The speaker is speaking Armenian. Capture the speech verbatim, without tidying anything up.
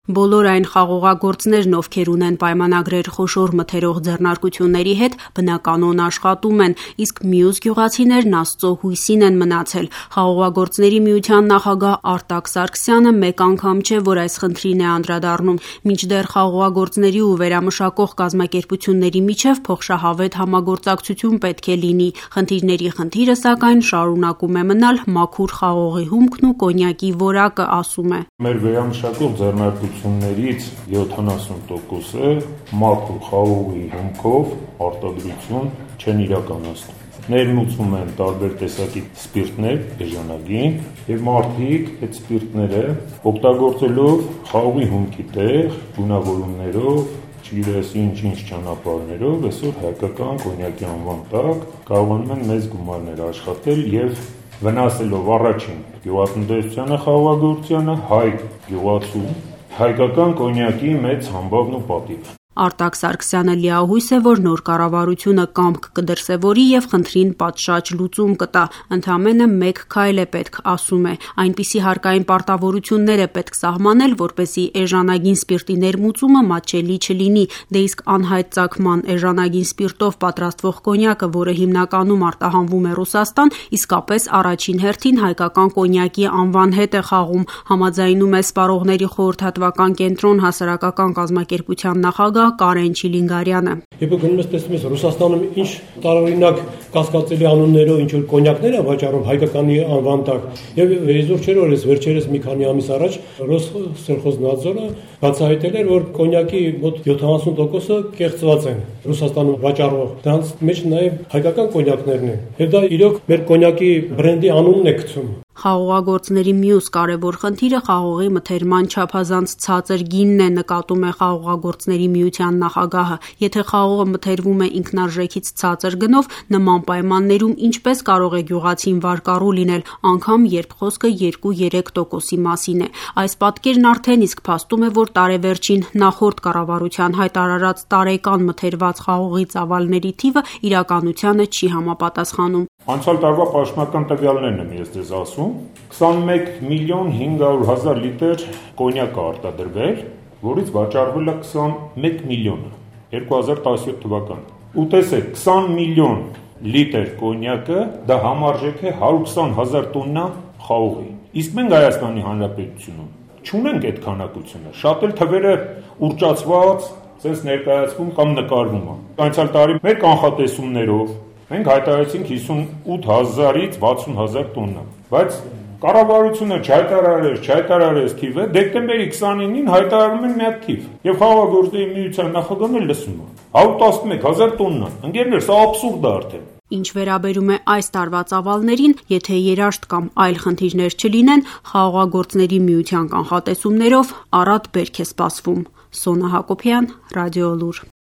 Բոլոր այն խաղողագործներն, ովքեր ունեն պայմանագրեր խոշոր մթերող ձեռնարկությունների հետ, բնականոն աշխատում են, իսկ մյուս գյուղացիներն Աստծո հույսին են մնացել։ Խաղողագործների միության նախագահ Արտակ Սարգսյանը մեկ անգամ չէ, որ այս խնդրին է անդրադառնում, մինչդեռ խաղողագործների ու վերամշակող կազմակերպությունների միջև փոխշահավետ համագործակցություն պետք է լինի։ Խնդիրների խնդիրը, սակայն, շարունակում է մնալ մաքուր խաղողի հումքն ու կոնյակի որակը, ասում է։ Մեր վերամշակող ձեռնարկություններից յոթանասուն տոկոսը մաքուր խաղողի հումքով արտադրություն չեն իրականացնում։ Ներմուծում են տարբեր տեսակի սպիրտներ, էժանագին, եւ մարդիկ այդ սպիրտները օգտագործելով խաղողի հումքի տեղ, գունավորումներով, չգիտես ինչ-ինչ ճանապարհներով, այսօր հայկական կոնյակի անվան տակ կարողանում են մեծ գումարներ աշխատել եւ վնասելով առաջին գյուղատնտեսությանը, խաղողագործությանը, հայ գյուղացու, հայկական կոնյակի մեծ համբավն ու պատիվ։ Արտակ Սարգսյանը լիահույս է, որ նոր կառավարությունը կամք կդրսևորի եւ խնդրին պատշաճ լուծում կտա։ Ընդամենը մեկ քայլ է պետք, ասում է, այնպիսի հարկային պարտավորություններ է պետք սահմանել, որպեսզի էժանագին սպիրտի ներմուծումը մատչելի չլինի, դե իսկ անհայտ ծագման էժանագին սպիրտով պատրաստվող կոնյակը, որը հիմնականում արտահանվում է Ռուսաստան, իսկապես առաջին հերթին հայկական կոնյակի անվան հետ է խաղում, համաձայնում է Սպառողների խորհրդատվական կենտրոն հասարակական կազմակերպության նախագահ Կարեն Չիլինգարյանը։ Եթե գնում ես տեսնում ես Ռուսաստանում ինչ տարօրինակ կասկածելի անուններով ինչ որ կոնյակներ է վաճառում հայկականի անվան տակ, եւ այսօր չէր օրես վերջերս մի քանի ամիս առաջ Ռոսսելխոզնadzորը բացահայտել էր, որ կոնյակի մոտ յոթանասուն տոկոսը կեղծված են Ռուսաստանում վաճառվող, դրանց մեջ նաեւ հայկական կոնյակներն են, եւ դա իրոք մեր կոնյակի բրենդի անունն է գցում։ Խաղողագործների մյուս կարևոր խնդիրը խաղողի մթերման չափազանց ցածր գինն է, նկատում է խաղողագործների միության նախագահը։ Եթե խաղողը մթերվում է ինքնարժեքից ցածր գնով, նման պայմաններում ինչպես կարող է գյուղացին վարկառու լինել, անգամ երբ խոսքը երկու-երեք տոկոսի մասին է։ Այս պատկերն արդեն իսկ փաստում է, որ տարեվերջին նախորդ կառավարության հայտարարած տարեկան մթերված խաղողի ծավալների թիվը իրականությանը չի համապատասխանում։ Անցյալ տարվա պաշտոնական տվյալներն եմ ես ձեզ ասում, քսանմեկ միլիոն հինգ հարյուր հազար լիտր կոնյակ արտադրվել, որից վաճառվել է քսանմեկ միլիոնը երկու հազար տասնյոթ թվական։ Ու տեսեք, քսան միլիոն լիտր կոնյակը դա համարժեք է հարյուր քսան հազար տոննա խաղողի։ Իսկ մենք Հայաստանի Հանրապետությունում չունենք այդ քանակությունը, շատ էլ թվերը ուռճացված, ցես ներկայացվում կամ նկարվում է։ Անցյալ տարի մեր կանխատեսումներով մենք հայտարարեցինք հիսունութ հազարից վաթսուն հազար տոննա, բայց կառավարությունը չհայտարարեց, չհայտարարեց թիվը, դեկտեմբերի քսանինին հայտարարում են մի հատ թիվ, եւ խաղողագործների միության նախագահն էլ լսում է, հարյուր տասնմեկ հազար տոննա, ընկերներ, սա աբսուրդ է արդեն։ Ինչ վերաբերում է այս տարվա ծավալներին, եթե երաշտ կամ այլ խնդիրներ չլինեն, խաղողագործների միության կանխատեսումներով առատ բերք է սպասվում։ Սոնա Հակոբյան, Ռադիոլուր։